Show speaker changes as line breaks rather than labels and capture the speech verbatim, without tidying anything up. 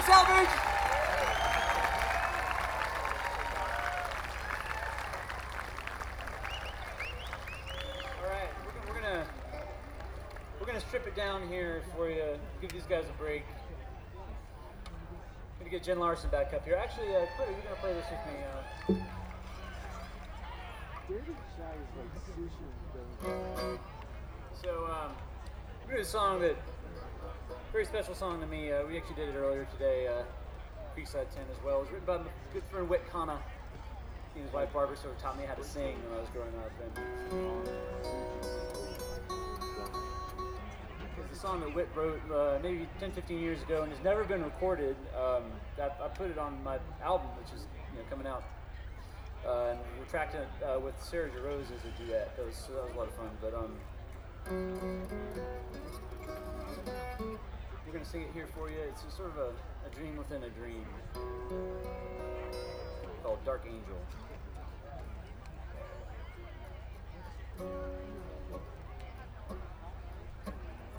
Selfridge! All right, we're, gonna- we're gonna we're gonna strip it down here for you. Give these guys a break. Gonna get Jen Larson back up here. Actually, uh, Critter, you're gonna play this with me. Uh,
David Shy is like sushi.
so um, we're gonna do a song that very special song to me. Uh, we actually did it earlier today. Uh, Creekside ten as well. It was written by my good friend Whit Kana. He and his wife Barbara sort of taught me how to sing when I was growing up. And it's a song that Whit wrote uh, maybe ten, fifteen years ago and has never been recorded. Um, I, I put it on my album, which is you know coming out. Uh, and we tracked it uh, with Sarah Jarose as a duet. That was, that was a lot of fun. But um, we're gonna sing it here for you. It's a, sort of a, a dream within a dream called Dark Angel.